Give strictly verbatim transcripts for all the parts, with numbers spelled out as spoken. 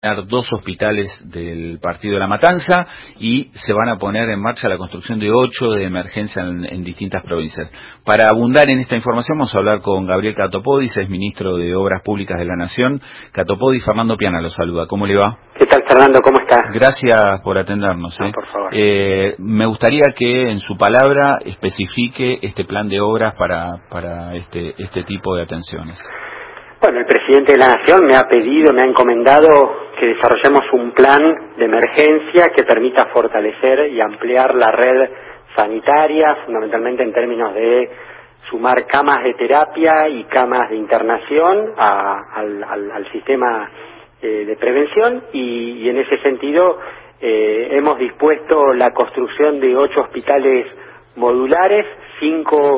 dos hospitales del partido de La Matanza y se van a poner en marcha la construcción de ocho de emergencia en, en distintas provincias. Para abundar en esta información vamos a hablar con Gabriel Catopodis, es ministro de Obras Públicas de la Nación. Catopodis, Fernando Piana lo saluda. ¿Cómo le va? ¿Qué tal, Fernando? ¿Cómo está? Gracias por atendernos. No, ¿eh? por favor. Eh, me gustaría que en su palabra especifique este plan de obras para, para este, este tipo de atenciones. Bueno, el presidente de la Nación me ha pedido, me ha encomendado que desarrollemos un plan de emergencia que permita fortalecer y ampliar la red sanitaria, fundamentalmente en términos de sumar camas de terapia y camas de internación a, al, al, al sistema eh, de prevención y, y en ese sentido eh, hemos dispuesto la construcción de ocho hospitales modulares, cinco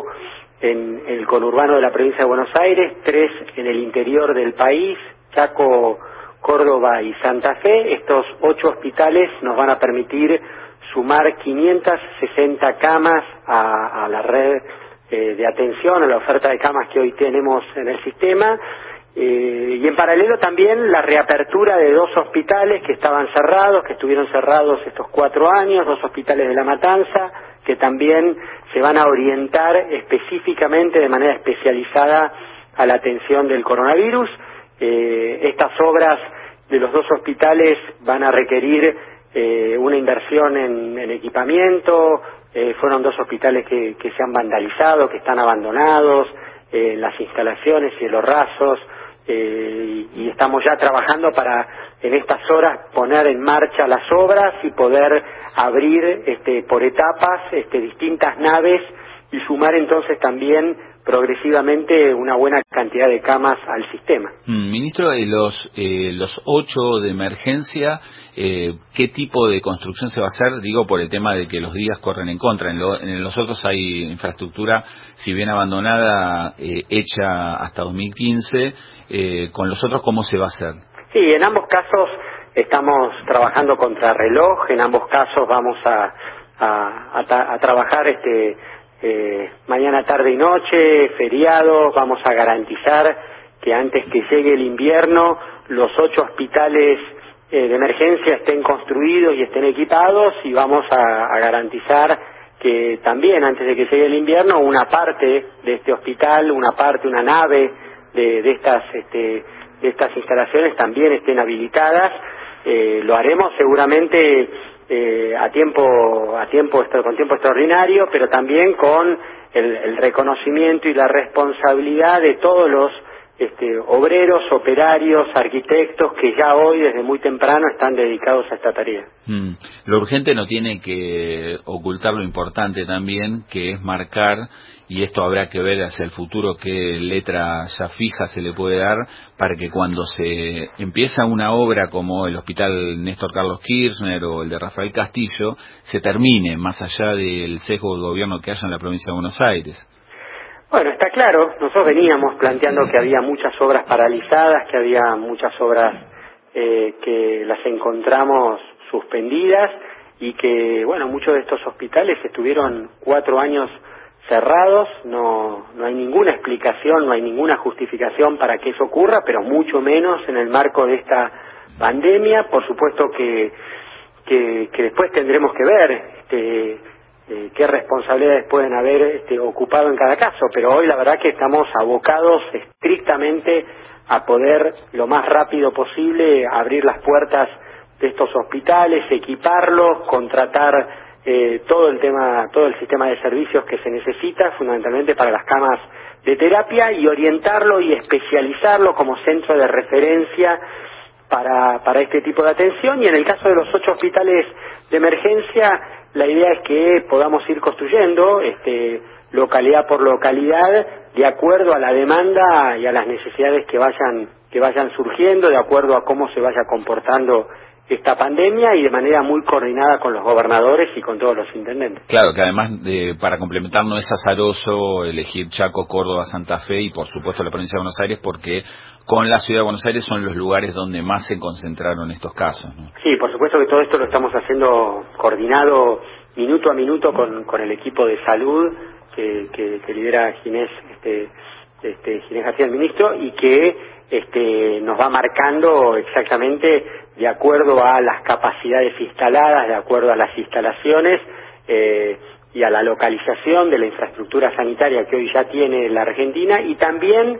en el conurbano de la provincia de Buenos Aires, tres en el interior del país, Chaco, Córdoba y Santa Fe. Estos ocho hospitales nos van a permitir sumar quinientas sesenta camas a, a la red eh, de atención, a la oferta de camas que hoy tenemos en el sistema. Eh, y en paralelo también la reapertura de dos hospitales que estaban cerrados, que estuvieron cerrados estos cuatro años, dos hospitales de La Matanza, que también se van a orientar específicamente de manera especializada a la atención del coronavirus. Eh, estas obras de los dos hospitales van a requerir eh, una inversión en, en equipamiento. Eh, fueron dos hospitales que, que se han vandalizado, que están abandonados, eh, las instalaciones, cielos rasos, eh, y, y estamos ya trabajando para en estas horas poner en marcha las obras y poder abrir este, por etapas este, distintas naves y sumar entonces también progresivamente una buena cantidad de camas al sistema. Mm, ministro, eh, los eh, los ocho de emergencia, eh, ¿qué tipo de construcción se va a hacer? Digo, por el tema de que los días corren en contra. En, lo, en los otros hay infraestructura, si bien abandonada, eh, hecha hasta dos mil quince. Eh, ¿Con los otros cómo se va a hacer? Sí, en ambos casos estamos trabajando contra reloj. En ambos casos vamos a, a, a, a trabajar este Eh, mañana, tarde y noche, feriados. Vamos a garantizar que antes que llegue el invierno los ocho hospitales eh, de emergencia estén construidos y estén equipados, y vamos a, a garantizar que también antes de que llegue el invierno una parte de este hospital, una parte, una nave de, de estas este, de estas instalaciones también estén habilitadas. Eh, lo haremos seguramente Eh, a tiempo, a tiempo, con tiempo extraordinario, pero también con el, el reconocimiento y la responsabilidad de todos los este, obreros, operarios, arquitectos que ya hoy desde muy temprano están dedicados a esta tarea. Mm. Lo urgente no tiene que ocultar lo importante también, que es marcar, y esto habrá que ver hacia el futuro qué letra ya fija se le puede dar, para que cuando se empieza una obra como el Hospital Néstor Carlos Kirchner o el de Rafael Castillo, se termine, más allá del sesgo del gobierno que haya en la provincia de Buenos Aires. Bueno, está claro, nosotros veníamos planteando que había muchas obras paralizadas, que había muchas obras eh, que las encontramos suspendidas y que, bueno, muchos de estos hospitales estuvieron cuatro años cerrados. No, no hay ninguna explicación, no hay ninguna justificación para que eso ocurra, pero mucho menos en el marco de esta pandemia. Por supuesto que, que, que después tendremos que ver este, eh, qué responsabilidades pueden haber este, ocupado en cada caso, pero hoy la verdad que estamos abocados estrictamente a poder lo más rápido posible abrir las puertas de estos hospitales, equiparlos, contratar eh, todo el tema, todo el sistema de servicios que se necesita, fundamentalmente para las camas de terapia, y orientarlo y especializarlo como centro de referencia para, para este tipo de atención. Y en el caso de los ocho hospitales de emergencia, la idea es que podamos ir construyendo este, localidad por localidad, de acuerdo a la demanda y a las necesidades que vayan, que vayan surgiendo, de acuerdo a cómo se vaya comportando esta pandemia, y de manera muy coordinada con los gobernadores y con todos los intendentes. Claro, que además, de, para complementar, no es azaroso elegir Chaco, Córdoba, Santa Fe y por supuesto la provincia de Buenos Aires, porque con la ciudad de Buenos Aires son los lugares donde más se concentraron estos casos, ¿no? Sí, por supuesto que todo esto lo estamos haciendo coordinado minuto a minuto con, con el equipo de salud que, que, que lidera Ginés este, este, Ginés García, el ministro, y que este, nos va marcando exactamente de acuerdo a las capacidades instaladas, de acuerdo a las instalaciones eh, y a la localización de la infraestructura sanitaria que hoy ya tiene la Argentina, y también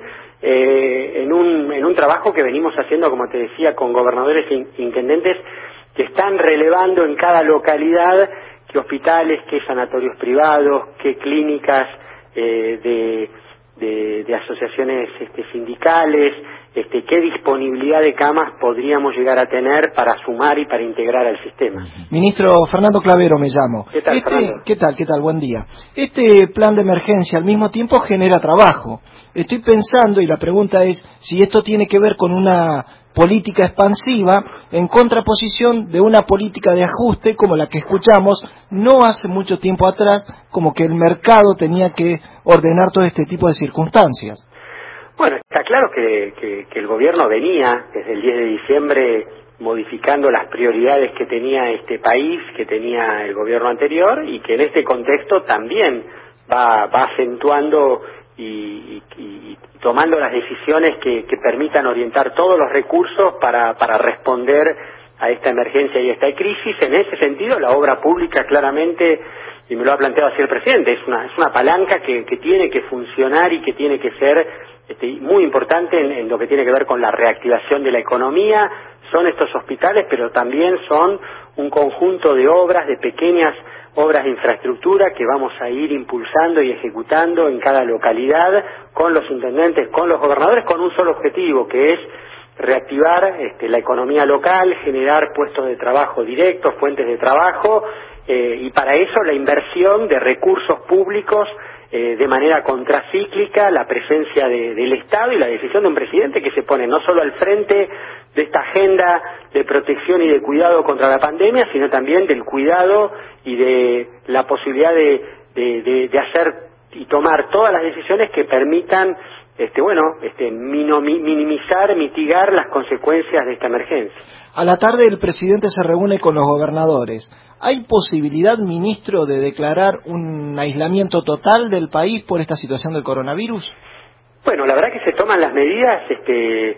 eh, en, un, en un trabajo que venimos haciendo, como te decía, con gobernadores e intendentes que están relevando en cada localidad qué hospitales, qué sanatorios privados, qué clínicas eh, de, de, de asociaciones este, sindicales, este, qué disponibilidad de camas podríamos llegar a tener para sumar y para integrar al sistema. Ministro Fernando Clavero me llamo. ¿Qué tal, este, Fernando? ¿Qué tal, qué tal? Buen día. Este plan de emergencia al mismo tiempo genera trabajo. Estoy pensando, y la pregunta es, si esto tiene que ver con una política expansiva en contraposición de una política de ajuste como la que escuchamos no hace mucho tiempo atrás, como que el mercado tenía que ordenar todo este tipo de circunstancias. Bueno, está claro que, que, que el gobierno venía desde el diez de diciembre modificando las prioridades que tenía este país, que tenía el gobierno anterior, y que en este contexto también va, va acentuando y, y, y tomando las decisiones que, que permitan orientar todos los recursos para, para responder a esta emergencia y a esta crisis. En ese sentido, la obra pública claramente, y me lo ha planteado así el presidente, es una, es una palanca que, que tiene que funcionar y que tiene que ser este, muy importante en, en lo que tiene que ver con la reactivación de la economía. Son estos hospitales, pero también son un conjunto de obras, de pequeñas obras de infraestructura que vamos a ir impulsando y ejecutando en cada localidad con los intendentes, con los gobernadores, con un solo objetivo, que es reactivar este, la economía local, generar puestos de trabajo directos, fuentes de trabajo, eh, y para eso la inversión de recursos públicos eh, de manera contracíclica, la presencia de, del Estado y la decisión de un presidente que se pone no solo al frente de esta agenda de protección y de cuidado contra la pandemia, sino también del cuidado y de la posibilidad de, de, de, de hacer y tomar todas las decisiones que permitan este bueno este minimizar, mitigar las consecuencias de esta emergencia. A la tarde el presidente se reúne con los gobernadores. ¿Hay posibilidad, ministro, de declarar un aislamiento total del país por esta situación del coronavirus? Bueno, la verdad que se toman las medidas este,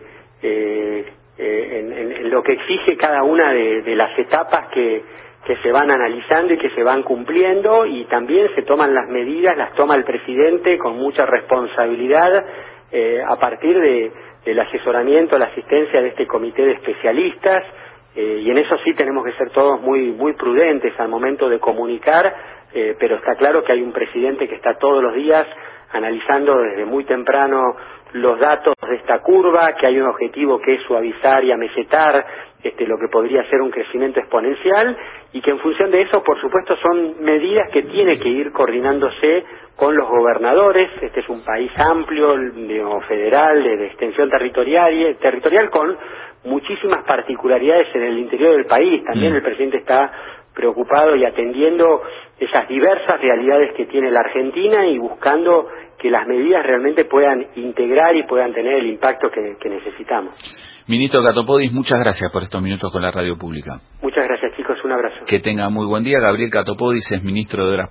eh, eh, en, en, en lo que exige cada una de, de las etapas que, que se van analizando y que se van cumpliendo, y también se toman las medidas, las toma el presidente con mucha responsabilidad eh, a partir de, del asesoramiento, la asistencia de este comité de especialistas. Eh, y en eso sí tenemos que ser todos muy muy prudentes al momento de comunicar, eh, pero está claro que hay un presidente que está todos los días analizando desde muy temprano los datos de esta curva, que hay un objetivo que es suavizar y amesetar este, lo que podría ser un crecimiento exponencial, y que en función de eso, por supuesto, son medidas que tiene que ir coordinándose con los gobernadores. Este es un país amplio, digamos, federal, de, de extensión territorial, territorial con muchísimas particularidades en el interior del país. También el presidente está preocupado y atendiendo esas diversas realidades que tiene la Argentina y buscando que las medidas realmente puedan integrar y puedan tener el impacto que, que necesitamos. Ministro Catopodis, muchas gracias por estos minutos con la radio pública. Muchas gracias, chicos, un abrazo. Que tenga muy buen día. Gabriel Catopodis es ministro de Obras